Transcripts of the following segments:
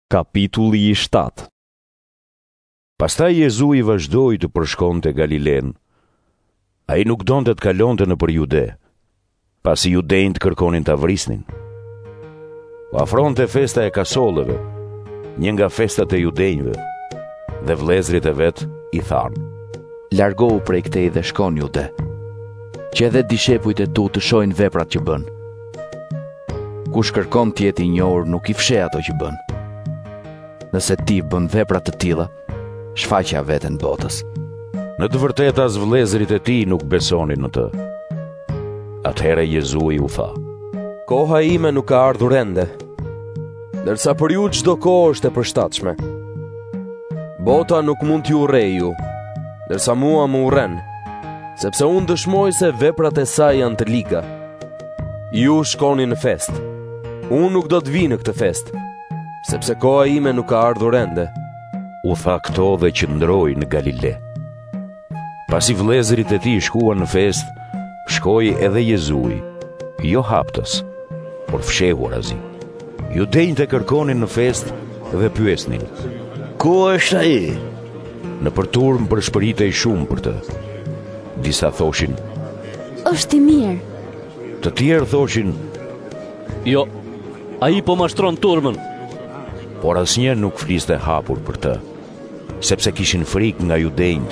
Kapitulli 7. Pastaj Jezu i vazhdoi të përshkonte Galilen. Ai nuk donte të kalonte nëpër Jude, pasi judejt kërkonin ta vrisnin. U afronte festa e kasollëve, një nga festat e judejve, dhe vëllezërit e vet i thanë: largohu prej këtej dhe shkon Jude, që edhe dishepujt e tu të shohin veprat që bën. Kush kërkon të jetë i njohur nuk i fsheh ato që bën. Nëse ti bën vepra të tilla, shfaqja veten botës. Në të vërtetë as vëllezërit e tij nuk besonin në të. Atëherë Jezu i u tha: koha ime nuk ka ardhur ende, ndërsa për ju çdo kohë është e përshtatshme. Bota nuk mund t'ju urrejë ju, ndërsa mua më urren, sepse unë dëshmoj se veprat e saj janë të liga. Ju shkoni në fest, unë nuk do të vi në këtë fest, sepse koha ime nuk ka ardhur ende. U tha këto dhe qëndroi në Galile. Pasi vëllezërit e tij shkuan në fest, shkoi edhe Jezui, jo haptës, por fshehur azi. Judejt e kërkonin në fest dhe pyesnin: ku është ai? Nëpër turm përshpëritej shumë për të. Disa thoshin: është i mirë. Të tjerë thoshin: jo, ai po mashtron turmën. Por asnjë nuk fliste hapur për të, sepse kishin frikë nga judejt.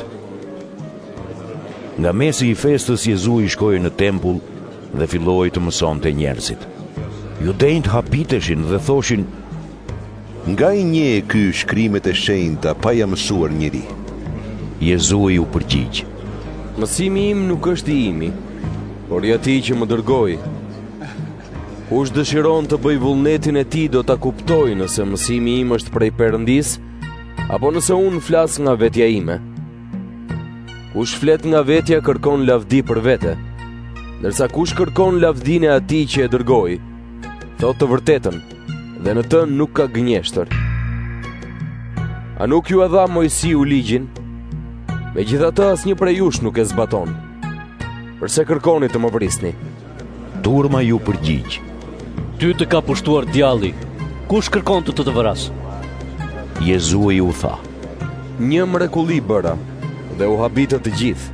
Nga mesi i festës Jezu i shkoi në tempull dhe filloi të mësonte njerëzit. Judejt hapiteshin dhe thoshin: nga i nje ky shkrimet e shenjta pa ja mësuar njëri? Jezu i u përgjigj: mësimi im nuk është i imi, por i atij që më dërgoi. Kush dëshiron të bëj vullnetin e tij do ta kuptojë nëse mësimi im është prej Perëndis, apo nëse unë flas nga vetja ime. Kush flet nga vetja kërkon lavdi për vete, ndërsa kush kërkon lavdinë e atij që e dërgoi, thot të vërtetën, dhe në të nuk ka gënjeshtër. A nuk ju e dha Mojsiu ligjin? Megjithatë asnjë prej jush nuk e zbaton. Përse kërkoni të më vrisni? Turma ju përgjigj: ty të ka pushtuar djalli, kush kërkon të të vras? Jezu i u tha: një mrekulli bëra, dhe u habitët të gjithë.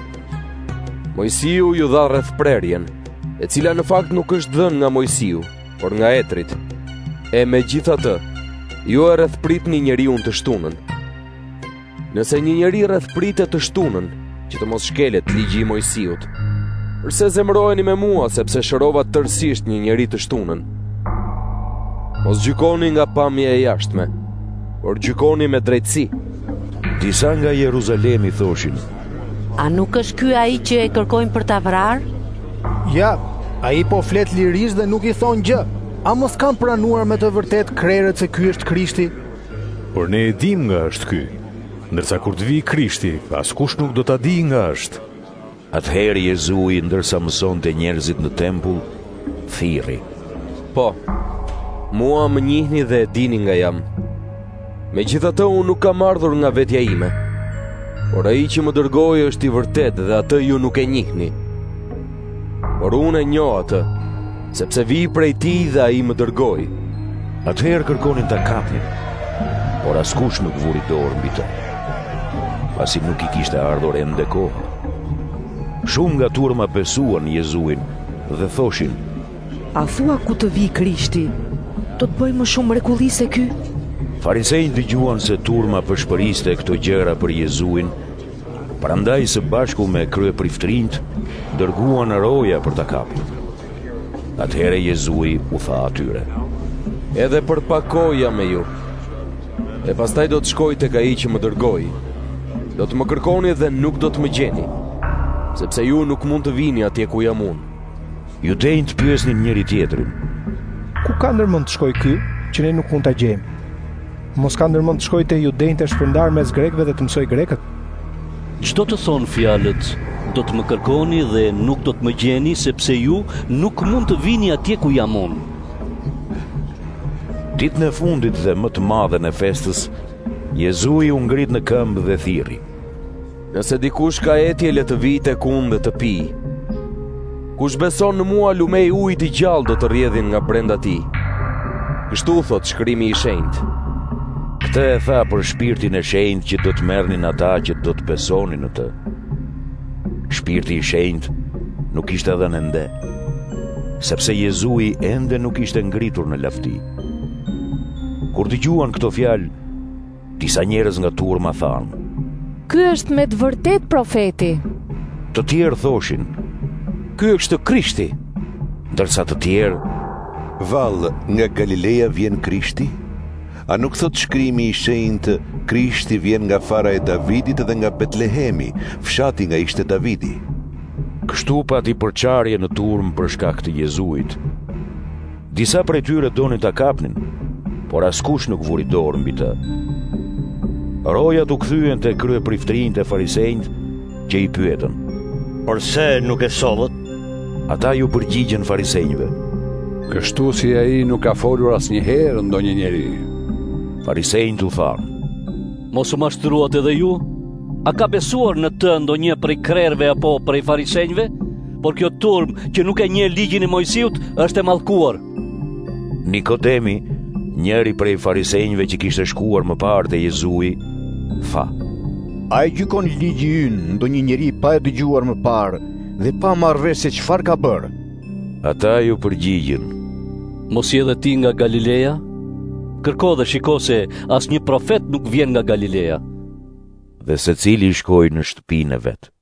Mojsiu ju dha rrethprerjen, e cila në fakt nuk është dhënë nga Mojsiu, por nga Etrit. E megjithatë, ju e rrethpritni njeriu të shtunën. Nëse një njeri rrethpritet të shtunën, që të mos shkelet ligji i Mojsiut, përse zemroheni me mua sepse shërova tërësisht një njeri të shtunën? Mos gjykoni nga pamja e jashtme, por gjykoni me drejtësi. Disa nga Jeruzalemi thoshin: A nuk është ky ai që e kërkojnë për ta vrarë? Ja, ai po flet lirisht dhe nuk i thon gjë. A mos kanë pranuar me të vërtet krerët se ky është Krishti? Por ne e dim nga është ky, ndërsa kur të vijë Krishti, askush nuk do ta di nga është. Atëherë Jezu i ndërsa mësonte njerëzit në tempull, thirri: po, mua më njihni dhe e dini nga jam. Megjithatë unë nuk kam ardhur nga vetja ime, por ai që më dërgoi është i vërtet dhe atë ju nuk e njihni. Por unë e njoh atë, sepse vi prej tij dhe ai më dërgoi. Atëherë kërkonin ta kapnin, por askush nuk vuri dorë mbi të, pasi nuk i kishte ardhur ende koha. Shumë nga turma besuan Jezuin dhe thoshin: a thua ku të vi Krishti, do të bëjë më shumë mrekulli se ky? Farisejt dëgjuan se turma përshpëriste këto gjëra për Jezuin, prandaj së bashku me kryepriftrinjt dërguan roja për ta kapur. Atëherë Jezui u tha atyre: edhe për pak kohë jam me ju, e pastaj do të shkoj tek ai që më dërgoi. Do të më kërkoni dhe nuk do të më gjeni, sepse ju nuk mund të vini atje ku jam unë. Judejt pyesnin njëri tjetrin: ku ka ndërmend të shkoj ky, që ne nuk mund ta gjejmë? Mos ka ndërmend të shkojë te judejt e shpërndar mes grekëve dhe të mësoj grekët? Çdo të thon fjalët: do të më kërkoni dhe nuk do të më gjeni, sepse ju nuk mund të vini atje ku jam unë. Ditën e fundit dhe më të madhe në festës, Jezui u ngrit në këmbë dhe thirri: nëse dikush ka etje, le të vijë tek unë dhe të pijë. Kush beson në mua, lumej ujit i gjallë do të rrjedhin nga brenda tij. Kështu thot shkrimi i shenjtë. Atë e tha për shpirtin e shenjtë që do të merrnin ata që do të besonin në të. Shpirti i shenjtë nuk ishte dhënë ende, sepse Jezui ende nuk ishte ngritur në lafti. Kur dëgjuan këto fjalë, disa njerëz nga turma thanë: Ky është me të vërtet profeti. Të tjerë thoshin: Ky është Krishti. Ndërsa të tjerë: Vallë, nga Galilea vjen Krishti? A nuk thot shkrimi i shenjtë, Krishti vjen nga fara e Davidit dhe nga Betlehemi, fshati nga ishte Davidi? Kështu pati përçarje në turm për shkak të Jezuit. Disa prej tyre donin ta kapnin, por askush nuk vuri dorë mbi të. Rojat u kthyen te kryepriftërinjtë e farisejt që i pyetën: Përse nuk e sollët? Ata ju përgjigjen farisejve: Kështu si ai nuk ka folur asnjëherë ndonjë njeri. Farisejt u thanë: Mos u mashtruat edhe ju? A ka besuar në të ndonjë prej krerëve apo prej farisejve? Por kjo turm që nuk e njeh ligjin e Mojsiut është e mallkuar. Nikodemi, njëri prej farisejve që kishte shkuar më parë te Jezui, tha: A e gjykon ligji ynë ndonjë njeri pa e dëgjuar më parë dhe pa marrë vesh se çfarë ka bërë? Ata ju përgjigjen: Mos je edhe ti nga Galilea? Kërko dhe shiko se asnjë profet nuk vjen nga Galilea. Dhe secili shkoi në shtëpinë e vet.